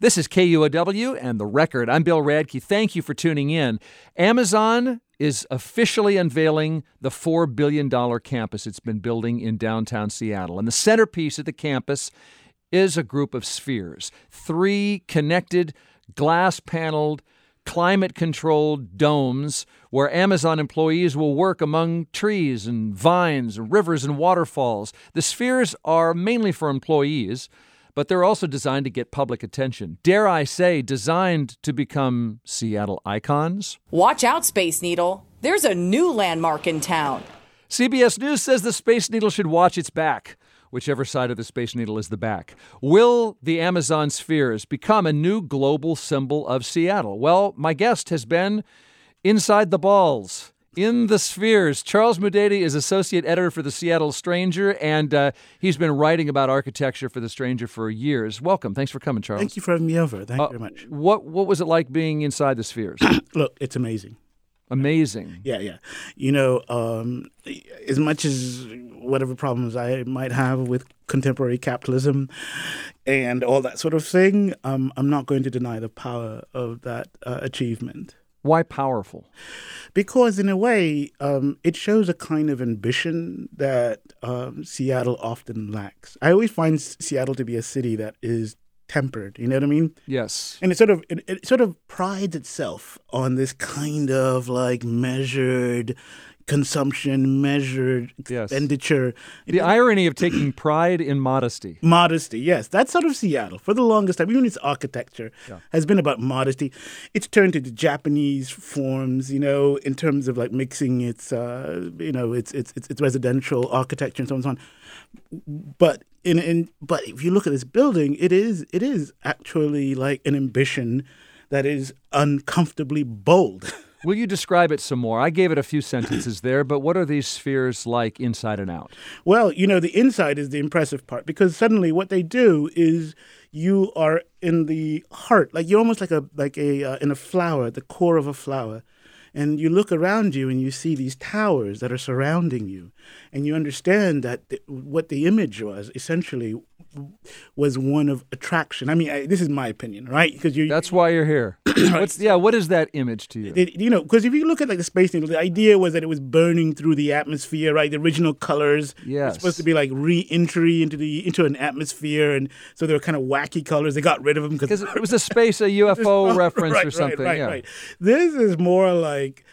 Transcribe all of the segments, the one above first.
This is KUOW and The Record. I'm Bill Radke. Thank you for tuning in. Amazon is officially unveiling the $4 billion campus it's been building in downtown Seattle. And the centerpiece of the campus is a group of spheres, 3 connected, glass-paneled, climate-controlled domes where Amazon employees will work among trees and vines, rivers and waterfalls. The spheres are mainly for employees, but they're also designed to get public attention. Dare I say, designed to become Seattle icons? Watch out, Space Needle. There's a new landmark in town. CBS News says the Space Needle should watch its back, whichever side of the Space Needle is the back. Will the Amazon spheres become a new global symbol of Seattle? Well, my guest has been inside the balls, in the spheres. Charles Mudede is associate editor for the Seattle Stranger, and he's been writing about architecture for the Stranger for years. Welcome. Thanks for coming, Charles. Thank you for having me over. Thank you very much. What was it like being inside the spheres? Look, it's amazing. Amazing. Yeah. You know, as much as whatever problems I might have with contemporary capitalism and all that sort of thing, I'm not going to deny the power of that achievement. Why powerful? Because in a way, it shows a kind of ambition that Seattle often lacks. I always find Seattle to be a city that is tempered. You know what I mean? Yes. And it sort of prides itself on this kind of like measured consumption, measured expenditure. The irony of taking pride in modesty. Modesty, yes. That's sort of Seattle. For the longest time, even its architecture has been about modesty. It's turned to the Japanese forms, you know, in terms of like mixing its, its residential architecture and so on and so on. But but if you look at this building, it is actually like an ambition that is uncomfortably bold. Will you describe it some more? I gave it a few sentences there, but what are these spheres like inside and out? Well, you know, the inside is the impressive part because suddenly what they do is you are in the heart, like you're almost like in a flower, the core of a flower. And you look around you and you see these towers that are surrounding you. And you understand that what the image was essentially was one of attraction. I mean, this is my opinion, right? That's why you're here. What is that image to you? Because if you look at like the Space Needle, the idea was that it was burning through the atmosphere, right? The original colors were supposed to be like re-entry into an atmosphere, and so they were kind of wacky colors. They got rid of them because it was a UFO reference or something. Right. This is more like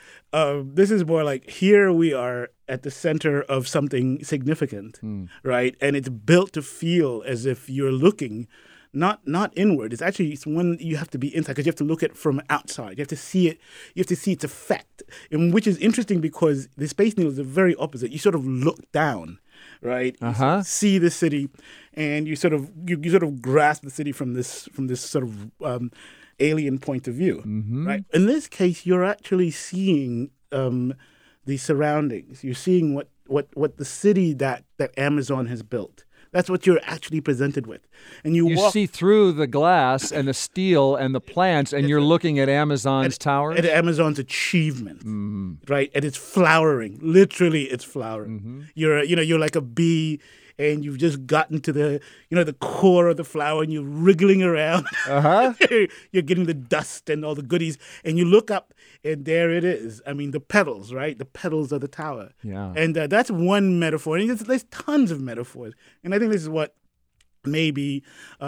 here we are at the center of something significant, right? And it's built to feel as if you're looking not inward. It's when you have to be inside because you have to look at it from outside. You have to see it. You have to see its effect, and which is interesting because the Space Needle is the very opposite. You sort of look down, right? You see the city, and you sort of grasp the city from this sort of alien point of view, right? In this case, you're actually seeing the surroundings. You're seeing what the city that Amazon has built. That's what you're actually presented with. And you see through the glass and the steel and the plants, and you're looking at Amazon's towers? At Amazon's achievement, right? And it's flowering. Literally, it's flowering. You're like a bee, and you've just gotten to the core of the flower, and you're wriggling around. You're getting the dust and all the goodies, and you look up, and there it is. I mean, the petals, right? The petals of the tower. Yeah. And that's one metaphor. And there's tons of metaphors. And I think this is what maybe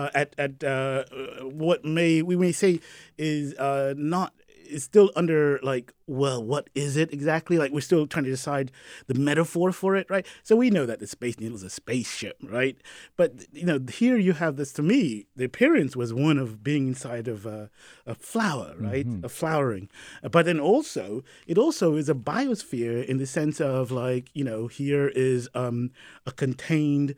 what we may say is not. It's still under like, well, what is it exactly? Like we're still trying to decide the metaphor for it, right? So we know that the Space Needle is a spaceship, right? But here you have this. To me, the appearance was one of being inside of a flower, right? A flowering. But then it also is a biosphere in the sense of like, here is a contained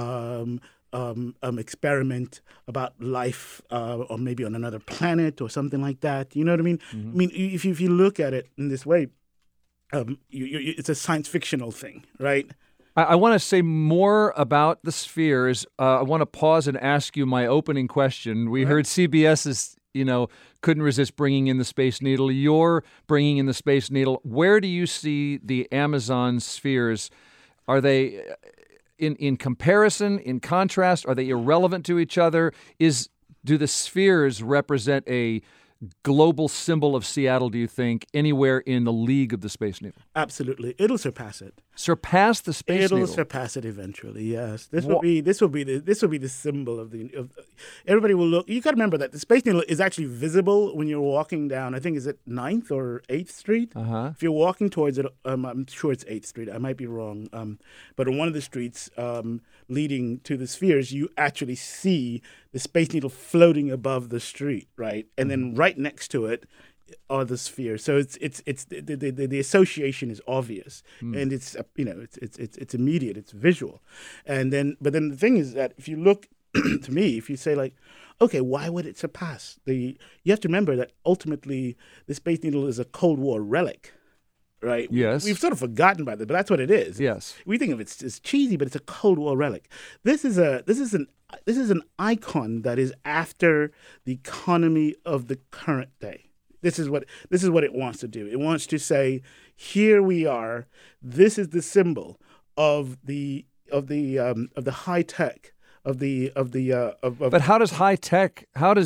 experiment about life or maybe on another planet or something like that. You know what I mean? I mean, if you look at it in this way, it's a science fictional thing, right? I want to say more about the spheres. I want to pause and ask you my opening question. We heard CBS's, couldn't resist bringing in the Space Needle. You're bringing in the Space Needle. Where do you see the Amazon spheres? Are they in comparison, in contrast? Are they irrelevant to each other? Is Do the spheres represent a global symbol of Seattle, do you think, anywhere in the league of the Space Needle? Absolutely. It'll surpass it. Surpass the Space It'll Needle? surpass it eventually. Yes, this will be the symbol of everybody will look. You got to remember that the Space Needle is actually visible when you're walking down. I think is it 9th or 8th Street. If you're walking towards it, I'm sure it's 8th Street. I might be wrong, but on one of the streets leading to the spheres, you actually see the Space Needle floating above the street, right, and then right next to it are the spheres. So it's the association is obvious, and it's it's immediate, it's visual, but then the thing is that if you look to me, if you say like, okay, why would it surpass you have to remember that ultimately the Space Needle is a Cold War relic. Right. Yes. We've sort of forgotten about it, but that's what it is. Yes. We think of it as cheesy, but it's a Cold War relic. This is an icon that is after the economy of the current day. This is what it wants to do. It wants to say, here we are. This is the symbol of the high tech But how does high tech?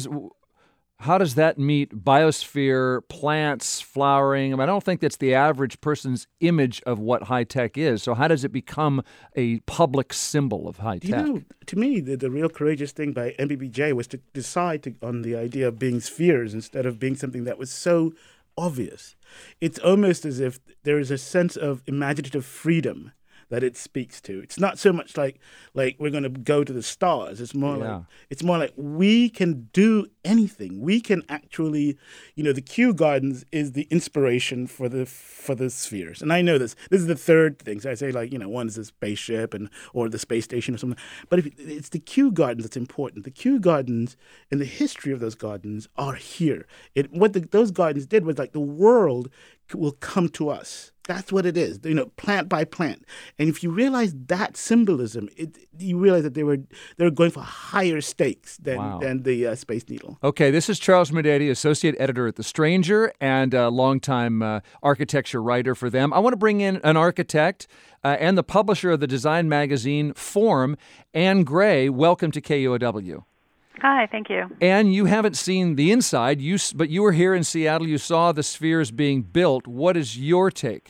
How does that meet biosphere, plants, flowering? I don't think that's the average person's image of what high tech is. So how does it become a public symbol of high tech? To me, the real courageous thing by MBBJ was to decide on the idea of being spheres instead of being something that was so obvious. It's almost as if there is a sense of imaginative freedom that it speaks to. It's not so much like we're going to go to the stars. It's more like we can do anything. We can actually, the Kew Gardens is the inspiration for the spheres. And I know this. This is the third thing. So I say one is the spaceship or the space station or something. But it's the Kew Gardens that's important. The Kew Gardens and the history of those gardens are here. Those gardens did was like the world will come to us. That's what it is, plant by plant. And if you realize that symbolism, you realize that they were going for higher stakes than the Space Needle. Okay, this is Charles Medady, associate editor at The Stranger and a longtime architecture writer for them. I want to bring in an architect and the publisher of the design magazine Form, Anne Gray. Welcome to KUOW. Hi, thank you. And you haven't seen the inside, but you were here in Seattle. You saw the spheres being built. What is your take?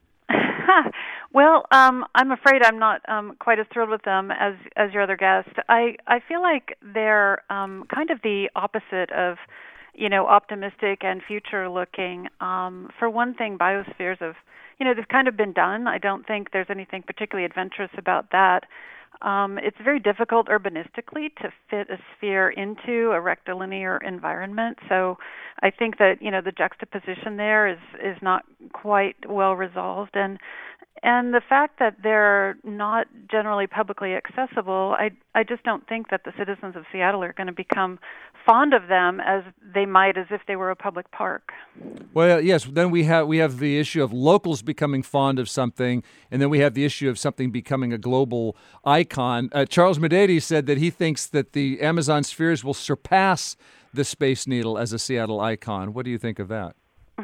Well, I'm afraid I'm not quite as thrilled with them as your other guest. I feel like they're kind of the opposite of, optimistic and future-looking. For one thing, biospheres they've kind of been done. I don't think there's anything particularly adventurous about that. It's very difficult urbanistically to fit a sphere into a rectilinear environment. So I think that, the juxtaposition there is not quite well resolved. And the fact that they're not generally publicly accessible, I just don't think that the citizens of Seattle are going to become fond of them as they might as if they were a public park. Well, yes, then we have the issue of locals becoming fond of something, and then we have the issue of something becoming a global icon. Charles Medady said that he thinks that the Amazon spheres will surpass the Space Needle as a Seattle icon. What do you think of that?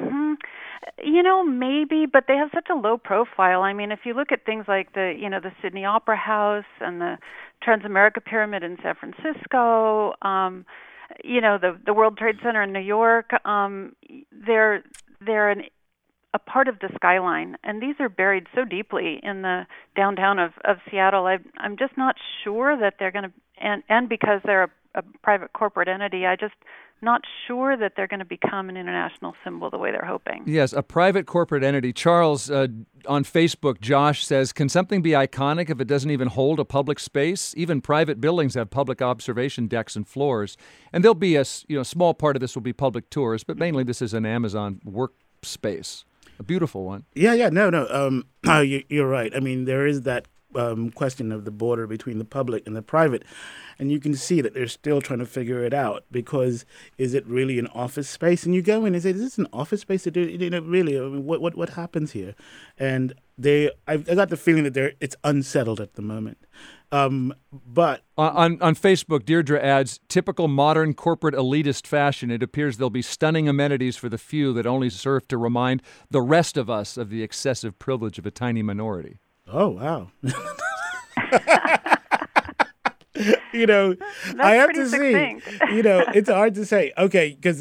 Maybe, but they have such a low profile. I mean, if you look at things like the Sydney Opera House and the Transamerica Pyramid in San Francisco, the World Trade Center in New York, they're a part of the skyline, and these are buried so deeply in the downtown of Seattle. I'm just not sure that they're going to, and because they're a private corporate entity, I just not sure that they're going to become an international symbol the way they're hoping. Yes, a private corporate entity. Charles, on Facebook, Josh says, can something be iconic if it doesn't even hold a public space? Even private buildings have public observation decks and floors. And there'll be a small part of this will be public tours, but mainly this is an Amazon workspace. A beautiful one. Yeah. No. You're right. I mean, there is that question of the border between the public and the private. And you can see that they're still trying to figure it out, because is it really an office space? And you go in and say, is this an office space? Really, I mean, what happens here? And I got the feeling that it's unsettled at the moment. But on Facebook, Deirdre adds, typical modern corporate elitist fashion, it appears there'll be stunning amenities for the few that only serve to remind the rest of us of the excessive privilege of a tiny minority. Oh, wow. I have pretty to succinct. see. It's hard to say. Okay, because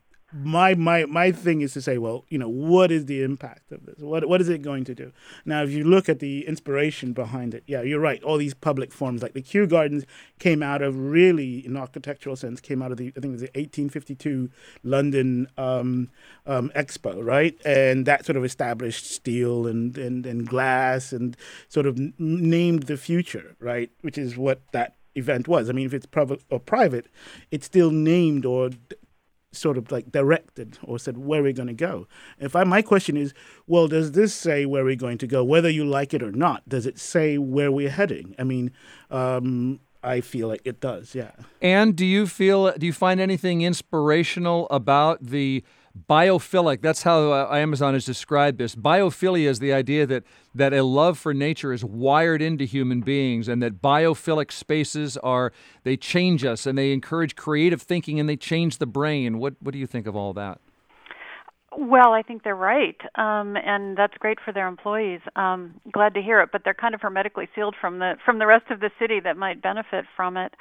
my thing is to say, well, what is the impact of this? What is it going to do? Now, if you look at the inspiration behind it, yeah, you're right. All these public forums, like the Kew Gardens, came out of really, in architectural sense, came out of I think it was the 1852 London Expo, right? And that sort of established steel and glass and sort of named the future, right? Which is what that event was. I mean, if it's public or private, it's still named or sort of like directed or said where we're going to go. My question is, well, does this say where we're going to go, whether you like it or not? Does it say where we're heading? I mean, I feel like it does, yeah. And do you find anything inspirational about the biophilic? That's how Amazon has described this. Biophilia is the idea that a love for nature is wired into human beings, and that biophilic spaces they change us, and they encourage creative thinking, and they change the brain. What do you think of all that? Well, I think they're right, and that's great for their employees. Glad to hear it, but they're kind of hermetically sealed from the rest of the city that might benefit from it.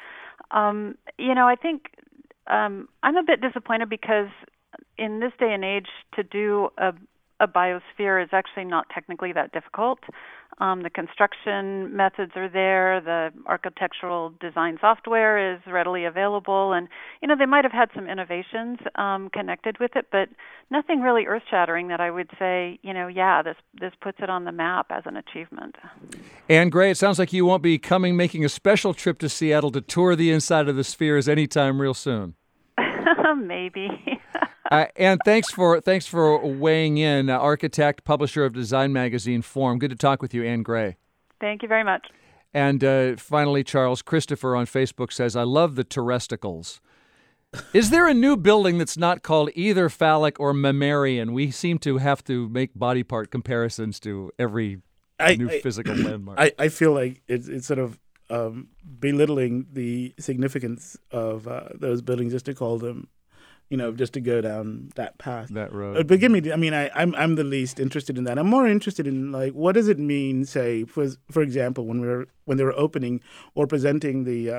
I think I'm a bit disappointed because in this day and age, to do a biosphere is actually not technically that difficult. The construction methods are there. The architectural design software is readily available. And, they might have had some innovations connected with it, but nothing really earth-shattering that I would say, this puts it on the map as an achievement. Anne Gray, it sounds like you won't be making a special trip to Seattle to tour the inside of the spheres anytime real soon. Maybe. And thanks for weighing in, architect, publisher of Design Magazine Form. Good to talk with you, Anne Gray. Thank you very much. And finally, Charles Christopher on Facebook says, I love the terresticles. Is there a new building that's not called either phallic or mammarian? We seem to have to make body part comparisons to every new physical landmark. I feel like it's sort of belittling the significance of those buildings just to call them, just to go down that path, that road. But I'm the least interested in that. I'm more interested in what does it mean, say, for example, when they were opening or presenting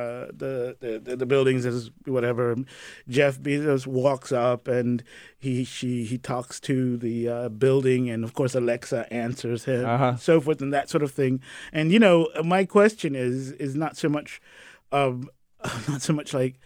the buildings as whatever, Jeff Bezos walks up and he talks to the building, and of course Alexa answers him, so forth and that sort of thing. And my question is not so much like,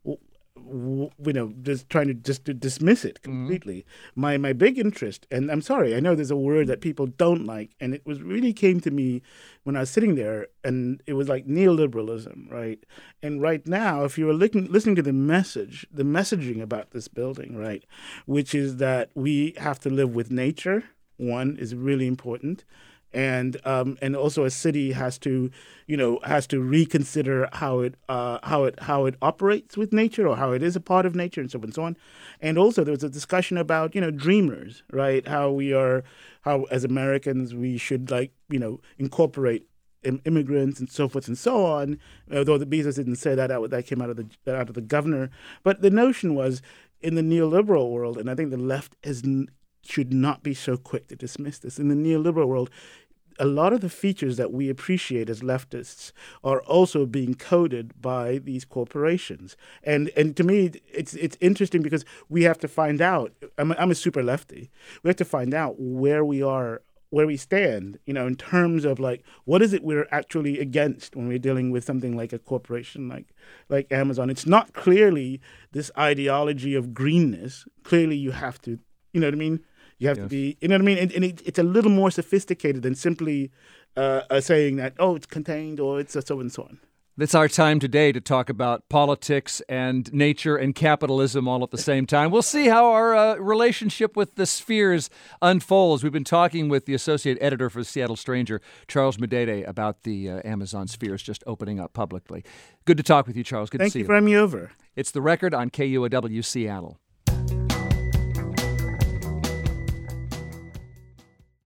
just trying to dismiss it completely. Mm-hmm. My big interest, and I'm sorry, I know there's a word that people don't like, and it really came to me when I was sitting there, and it was like neoliberalism, right? And right now, if you were listening to the messaging about this building, right, which is that we have to live with nature, one is really important. And also a city has to reconsider how it operates with nature, or how it is a part of nature, and so on and so on. And also there was a discussion about dreamers, right? How as Americans we should incorporate immigrants and so forth and so on. Although the Bezos didn't say that came out of the governor. But the notion was, in the neoliberal world, and I think the left should not be so quick to dismiss this. In the neoliberal world, a lot of the features that we appreciate as leftists are also being coded by these corporations. And to me, it's interesting because we have to find out. I'm a super lefty. We have to find out where we stand, in terms of what is it we're actually against when we're dealing with something like a corporation like Amazon. It's not clearly this ideology of greenness. Clearly, you have to, you know what I mean? You have to be, you know what I mean? And it's a little more sophisticated than simply saying that, it's contained or it's so and so on. It's our time today to talk about politics and nature and capitalism all at the same time. We'll see how our relationship with the spheres unfolds. We've been talking with the associate editor for the Seattle Stranger, Charles Medede, about the Amazon spheres just opening up publicly. Good to talk with you, Charles. Good to see you. Thank you for having me over. It's The Record on KUOW Seattle.